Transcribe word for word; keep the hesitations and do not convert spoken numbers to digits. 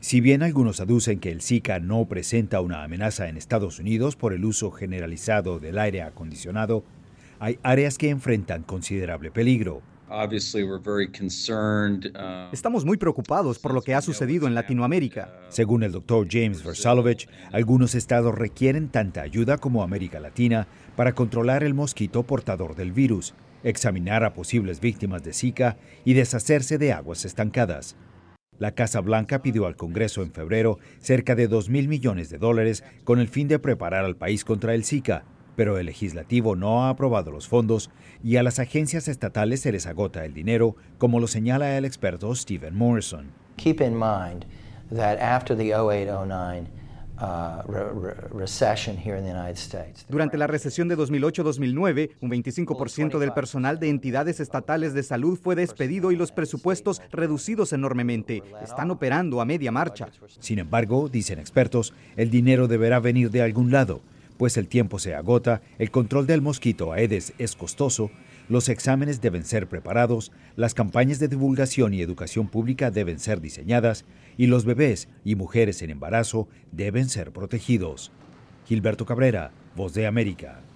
Si bien algunos aducen que el Zika no presenta una amenaza en Estados Unidos por el uso generalizado del aire acondicionado, hay áreas que enfrentan considerable peligro. Estamos muy preocupados por lo que ha sucedido en Latinoamérica. Según el doctor James Versalovich, algunos estados requieren tanta ayuda como América Latina para controlar el mosquito portador del virus, examinar a posibles víctimas de Zika y deshacerse de aguas estancadas. La Casa Blanca pidió al Congreso en febrero cerca de dos mil millones de dólares con el fin de preparar al país contra el Zika, pero el legislativo no ha aprobado los fondos y a las agencias estatales se les agota el dinero, como lo señala el experto Stephen Morrison. Keep in mind that after the oh eight oh nine Uh, re re recession here in the United States. Durante la recesión de dos mil ocho dos mil nueve, un veinticinco por ciento del personal de entidades estatales de salud fue despedido y los presupuestos reducidos enormemente. Están operando a media marcha. Sin embargo, dicen expertos, el dinero deberá venir de algún lado, pues el tiempo se agota, el control del mosquito Aedes es costoso, los exámenes deben ser preparados, las campañas de divulgación y educación pública deben ser diseñadas y los bebés y mujeres en embarazo deben ser protegidos. Gilberto Cabrera, Voz de América.